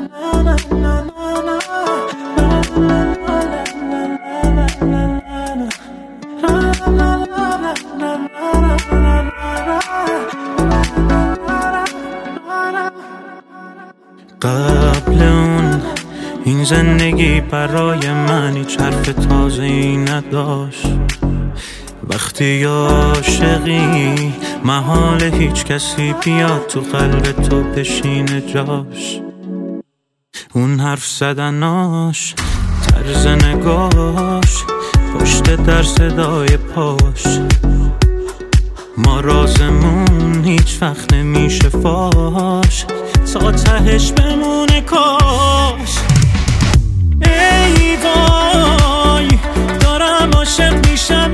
قبل اون این زندگی برای من هیچ حرف تازه‌ای نداشت. وقتی عاشقی محال هیچ کسی بیاد تو قلب تو بشینه جاش. اون حرف زدناش، طرز نگاش، پشت در صدای پاش، ما رازمون هیچ وقت نمیشه فاش، تا تهش بمونه کاش. ای وای دارم عاشق میشم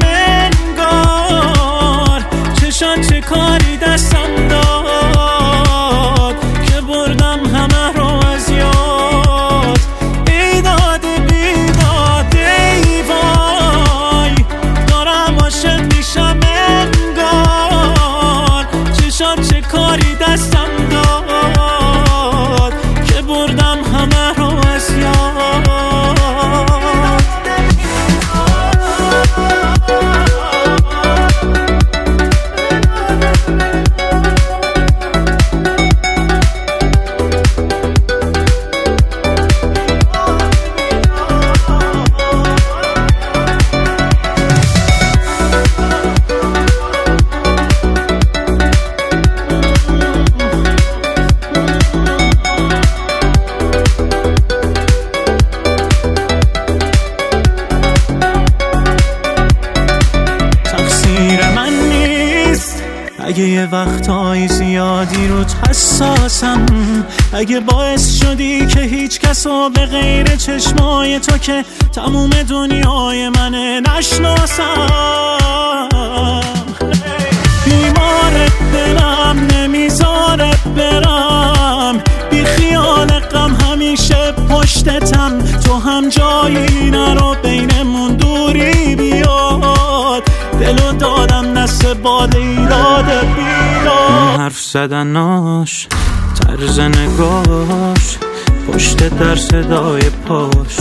انگار، چشان چه کاری دستم داد که بردم همه رو از یاد. ای داد بیداد ای وای دارم عاشق میشم انگار، چشان چه کاری دستم داد که بردم همه رو از یاد. اگه یه وقتهای زیادی روت حساسم، اگه باعث شدی که هیچ کسو به غیر چشمای تو که تموم دنیای منه نشناسم. بیمارت دلم نمیذارت برم، بی خیال غم همیشه پشتتم، تو هم جایی نرو بینمون دوری بیاد. دلو دادم دست باد ایراد بیراد. حرف زدناش، طرز نگاش، پشت در صدای پاش،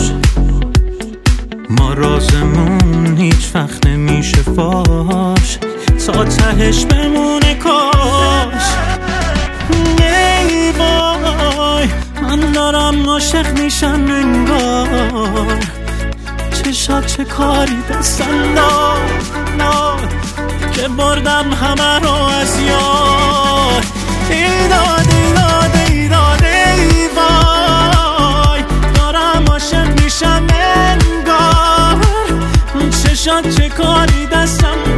ما رازمون هیچ وقت نمیشه فاش، تا تهش بمونه کاش. ای وای من دارم عاشق میشم انگار، چشات چه کاری دستم داد که بردم همه رو از یاد. ای داد ای داد ای داد ای وای دارم عاشق میشم انگار، چشات چه کاری دستم